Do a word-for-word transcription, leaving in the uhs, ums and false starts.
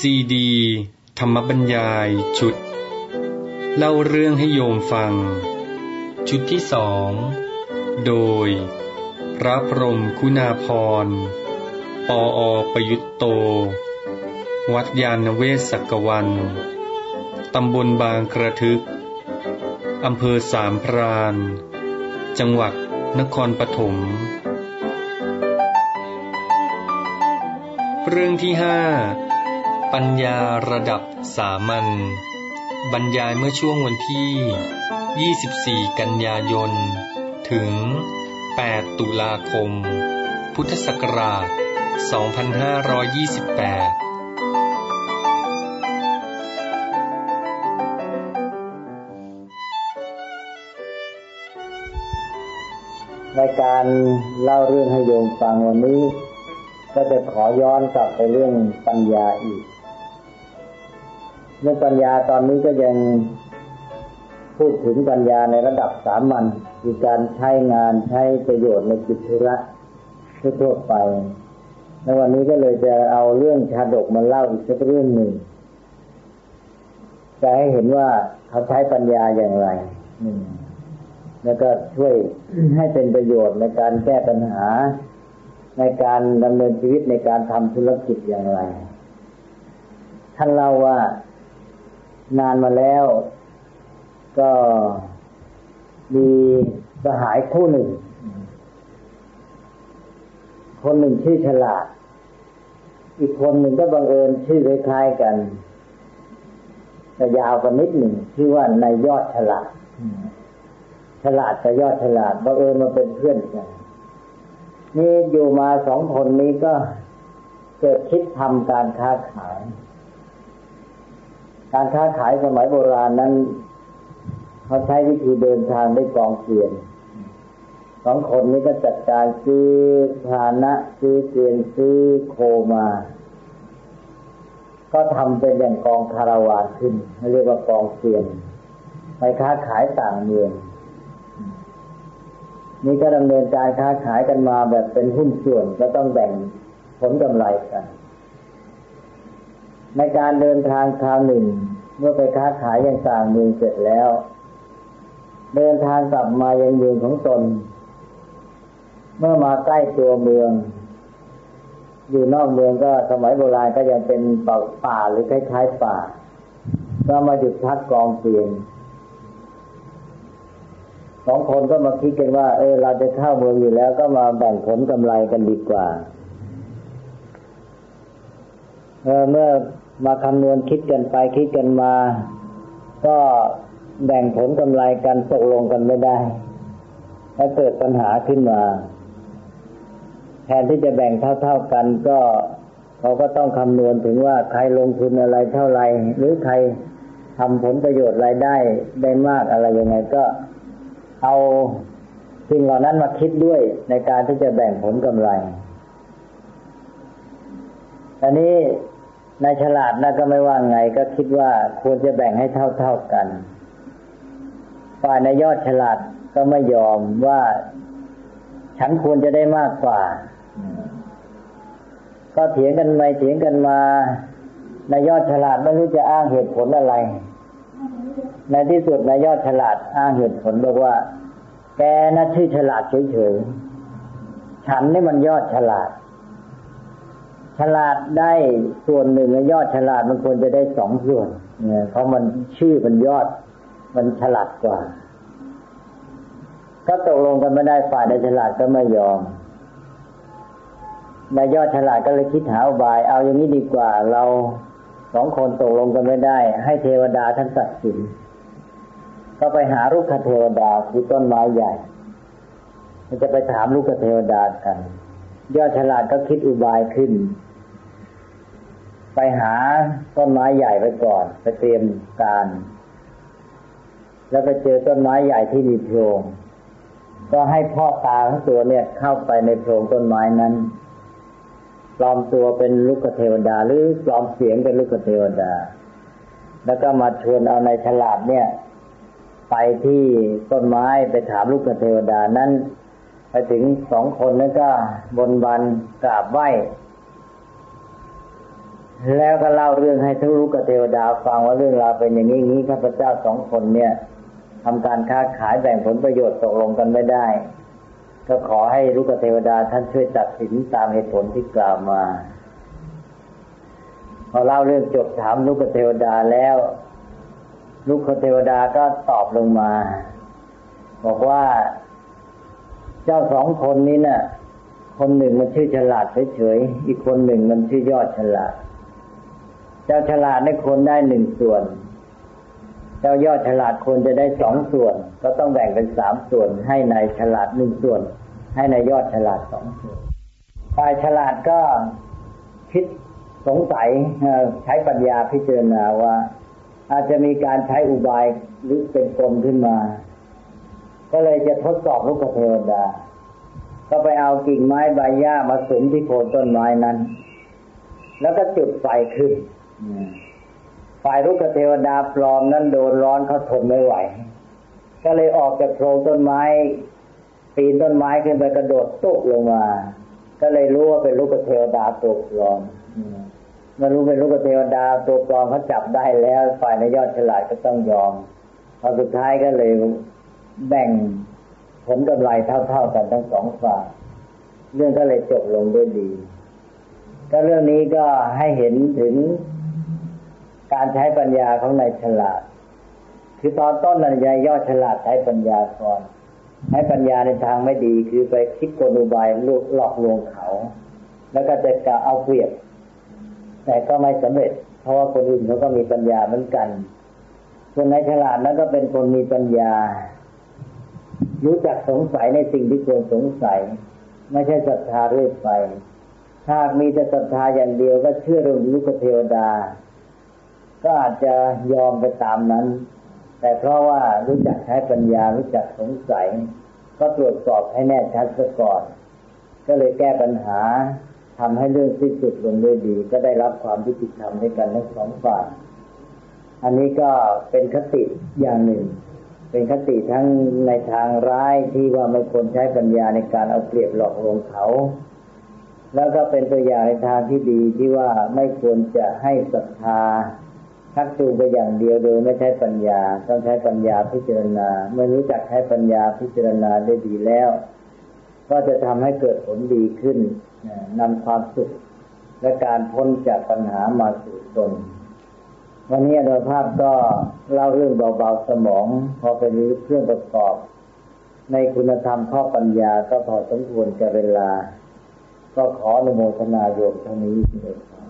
ซีดีธรรมบรรยายชุดเล่าเรื่องให้โยมฟังชุดที่สองโดยพระพรหมคุณาภรณ์ปออประยุตโตวัดยานเวศกกวันตำบลบางกระทึกอำเภอสามพรานจังหวัดนครปฐมเรื่องที่ห้าปัญญาระดับสามัญบรรยายเมื่อช่วงวันที่ยี่สิบสี่กันยายนถึงแปดตุลาคมพุทธศักราชสองพันห้าร้อยยี่สิบแปดในการเล่าเรื่องให้โยมฟังวันนี้ก็จะขอย้อนกลับไปเรื่องปัญญาอีกเรื่องปัญญาตอนนี้ก็ยังพูดถึงปัญญาในระดับสามัญคือการใช้งานใช้ประโยชน์ในกิจธุระทั่วไปในวันนี้ก็เลยจะเอาเรื่องชาดกมาเล่าอีกสักเรื่องหนึ่งจะให้เห็นว่าเขาใช้ปัญญาอย่างไรแล้วก็ช่วยให้เป็นประโยชน์ในการแก้ปัญหาในการดำเนินชีวิตในการทำธุรกิจอย่างไรท่านเล่าว่านานมาแล้วก็มีสหายคู่หนึ่งคนหนึ่งชื่อฉลาดอีกคนหนึ่งก็บังเอิญชื่อคล้ายๆกันแต่ยาวกว่านิดหนึ่งชื่อว่านายยอดฉลาดฉลาดกับยอดฉลาดบังเอิญมาเป็นเพื่อนกันนี่อยู่มาสองคนนี้ก็เกิดคิดทำการค้าขายการค้าขายสมัยโบราณนั้นเขาใช้วิธีเดินทางด้วยกองเกวียนสองคนนี้ก็จัดการซื้อพาหนะซื้อเกวียนซื้อโคมาก็ทำเป็นอย่างกองคาราวานขึ้นเรียกว่ากองเกวียนไปค้าขายต่างเมืองนี่ก็ดำเนินการค้าขายกันมาแบบเป็นหุ้นส่วนก็ต้องแบ่งผลกำไรกันในการเดินทางคราวหนึ่งเมื่อไปค้าขายยังต่างเมืองเสร็จแล้วเดินทางกลับมายังเมืองของตนเมื่อมาใกล้ตัวเมืองอยู่นอกเมืองก็สมัยโบราณก็ยังเป็นป่าหรือคล้ายๆป่าก็มาหยุดพักกองเกวียนสองคนก็มาคิดกันว่าเออเราจะเข้าเมืองอยู่แล้วก็มาแบ่งผลกำไรกันดีกว่าเออเมื่อมาคำนวณคิดกันไปคิดกันมาก็แบ่งผลกำไรกันตกลงกันไม่ได้แล้วเกิดปัญหาขึ้นมาแทนที่จะแบ่งเท่าๆกันก็เขาก็ต้องคำนวณถึงว่าใครลงทุนอะไรเท่าไรหรือใครทำผลประโยชน์รายได้ได้มากอะไรยังไงก็เอาสิ่งเหล่านั้นมาคิดด้วยในการที่จะแบ่งผลกำไรอันนี้นายฉลาดนะก็ไม่ว่าไงก็คิดว่าควรจะแบ่งให้เท่าๆกันฝ่ายนายยอดฉลาดก็ไม่ยอมว่าฉันควรจะได้มากกว่าก็เถียงกันไปเถียงกันมานายยอดฉลาดไม่รู้จะอ้างเหตุผลอะไรในที่สุดนายยอดฉลาดอ้างเหตุผลบอกว่าแกน่ะชื่อฉลาดเฉยๆฉันนี่มันยอดฉลาดฉลาดได้ส่วนหนึ่งยอดฉลาดมันควรจะได้สองส่วนเนี่ยเพราะมันชื่อมันยอดมันฉลาดกว่าก็ตกลงกันไม่ได้ฝ่ายนายฉลาดก็ไม่ยอมนายยอดฉลาดก็เลยคิดหาอุบายเอาอย่างนี้ดีกว่าเราสองคนตกลงกันไม่ได้ให้เทวดาท่านตัดสินก็ไปหาลูกเทวดาคือต้นไม้ใหญ่มันจะไปถามลูกเทวดากันยอดฉลาดก็คิดอุบายขึ้นไปหาต้นไม้ใหญ่ไปก่อนไปเตรียมการแล้วไปเจอต้นไม้ใหญ่ที่มีโพรงก็ให้พ่อตาของตัวเนี่ยเข้าไปในโพรงต้นไม้นั้นปลอมตัวเป็นลูกเทวดาหรือปลอมเสียงเป็นลูกเทวดาแล้วก็มาชวนเอานายฉลาดเนี่ยไปที่ต้นไม้ไปถามลูกเทวดานั้นไปถึงสองคนนั้นก็บนบานกราบไหว้แล้วก็เล่าเรื่องให้ทุรุกเทวดาฟังว่าเรื่องราวเป็นอย่างนี้นี้ข้าพเจ้าสองคนเนี่ยทำการค้าขายแบ่งผลประโยชน์ตกลงกันไม่ได้ก็ขอให้รุกเทวดาท่านช่วยตัดสินตามเหตุผลที่กล่าวมาพอเล่าเรื่องจบถามรุกเทวดาแล้วรุกเทวดาก็ตอบลงมาบอกว่าเจ้าสองคนนี้น่ะคนหนึ่งมันชื่อฉลาดเฉยๆอีกคนหนึ่งมันชื่อยอดฉลาดเจ้าฉลาดได้คนได้หนึ่งส่วนเจ้ายอดฉลาดควรจะได้สองส่วนก็ต้องแบ่งเป็นสามส่วนให้นายฉลาดหนึ่งส่วนให้นายยอดฉลาดสองส่วนฝ่ายฉลาดก็คิดสงสัยใช้ปัญญาพิจารณาว่าอาจจะมีการใช้อุบายหรือเป็นกลขึ้นมาก็เลยจะทดสอบลูกเทวดาก็ไปเอากิ่งไม้ใบหญ้ามาสุมที่โคนต้นไม้นั้นแล้วก็จุดไฟขึ้นฝ่ายลูกเทวดาปลอมนั้นโดนร้อนเขาทนไม่ไหวก็เลยออกจากโพรงต้นไม้ปีนต้นไม้ขึ้นไปกระโดดตุ๊บลงมาก็เลยรู้ว่าเป็นลูกเทวดาตัวปลอมเมื่อรู้เป็นลูกเทวดาตัวปลอมเขาจับได้แล้วฝ่ายนายยอดฉลาดก็ต้องยอมพอสุดท้ายก็เลยแบ่งผลกำไรเท่าๆกันทั้งสองฝ่ายเรื่องก็เลยจบลงด้วยดีก็เรื่องนี้ก็ให้เห็นถึงการใช้ปัญญาของนายฉลาดคือตอนต้นนายยอดฉลาดใช้ปัญญาก่อนใช้ปัญญาในทางไม่ดีคือไปคิดกลอุบายหลอกลวงเขาแล้วก็จะกะเอาเปรียบแต่ก็ไม่สำเร็จเพราะว่าคนอื่นเขาก็มีปัญญาเหมือนกันส่วนนายฉลาดนั้นก็เป็นคนมีปัญญารู้จักสงสัยในสิ่งที่ควรสงสัยไม่ใช่ศรัทธาเรื่อยไปถ้ามีแต่ศรัทธาอย่างเดียวก็เชื่อเรื่องลูกเทวดาก็อาจจะยอมไปตามนั้นแต่เพราะว่ารู้จักใช้ปัญญารู้จักสงสัยก็ตรวจสอบให้แน่ชัดซะก่อนก็เลยแก้ปัญหาทำให้เรื่องสิ้นสุดลงด้วยดีก็ได้รับความยุติธรรมด้วยกันทั้งสองฝ่ายอันนี้ก็เป็นคติอย่างหนึ่งเป็นคติทั้งในทางร้ายที่ว่าไม่ควรใช้ปัญญาในการเอาเปรียบหลอกลวงเขาแล้วก็เป็นตัวอย่างในทางที่ดีที่ว่าไม่ควรจะให้ศรัทธาชักจูงไปอย่างเดียวโดยไม่ใช้ปัญญาต้องใช้ปัญญาพิจารณาเมื่อรู้จักใช้ปัญญาพิจารณาได้ดีแล้วก็จะทำให้เกิดผลดีขึ้นนำความสุขและการพ้นจากปัญหามาสู่ตนวันนี้โดยภาพก็เล่าเรื่องเบาๆสมองพอเป็นเครื่องประกอบในคุณธรรมข้อปัญญาก็พอสมควรแก่เวลาก็ขออนุโมทนาโยมเท่านี้เลย